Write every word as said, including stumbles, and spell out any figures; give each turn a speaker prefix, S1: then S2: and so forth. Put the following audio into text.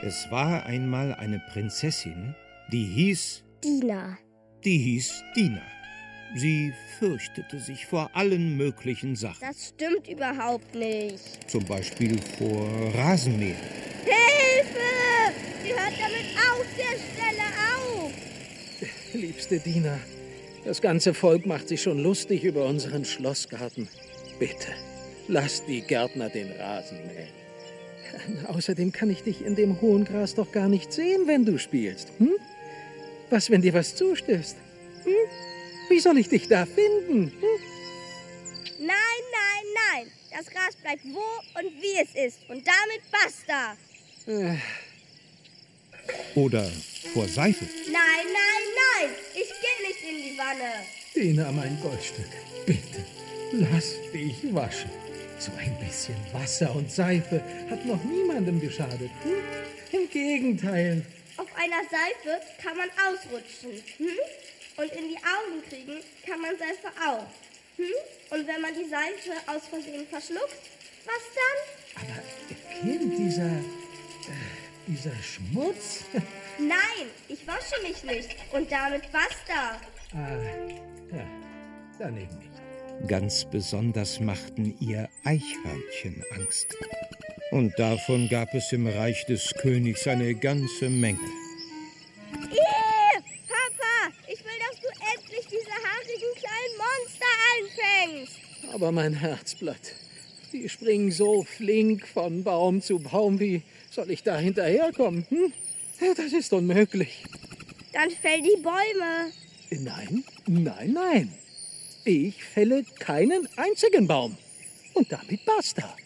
S1: Es war einmal eine Prinzessin, die hieß...
S2: Dina.
S1: Die hieß Dina. Sie fürchtete sich vor allen möglichen Sachen.
S2: Das stimmt überhaupt nicht.
S1: Zum Beispiel vor Rasenmähern.
S2: Hilfe! Sie hört damit auf der Stelle auf!
S3: Liebste Dina, das ganze Volk macht sich schon lustig über unseren Schlossgarten. Bitte, lass die Gärtner den Rasen mähen. Außerdem kann ich dich in dem hohen Gras doch gar nicht sehen, wenn du spielst. Hm? Was, wenn dir was zustößt? Hm? Wie soll ich dich da finden? Hm?
S2: Nein, nein, nein. Das Gras bleibt wo und wie es ist. Und damit basta.
S3: Äh.
S1: Oder vor Seife.
S2: Nein, nein, nein. Ich gehe nicht in die Wanne.
S3: Dina, mein Goldstück, bitte, lass dich waschen. So ein bisschen Wasser und Seife hat noch niemandem geschadet. Hm? Im Gegenteil.
S2: Auf einer Seife kann man ausrutschen. Hm? Und in die Augen kriegen kann man Seife auch. Hm? Und wenn man die Seife aus Versehen verschluckt, was dann?
S3: Aber Kind, dieser, äh, dieser Schmutz?
S2: Nein, ich wasche mich nicht. Und damit basta.
S3: Ah, ja, dann eben nicht.
S1: Ganz besonders machten ihr Eichhörnchen Angst. Und davon gab es im Reich des Königs eine ganze Menge.
S2: Ih, Papa, ich will, dass du endlich diese haarigen kleinen Monster einfängst.
S3: Aber mein Herzblatt, die springen so flink von Baum zu Baum. Wie soll ich da hinterherkommen? Hm? Das ist unmöglich.
S2: Dann fäll die Bäume.
S3: Nein, nein, nein. Ich fälle keinen einzigen Baum. Und damit basta.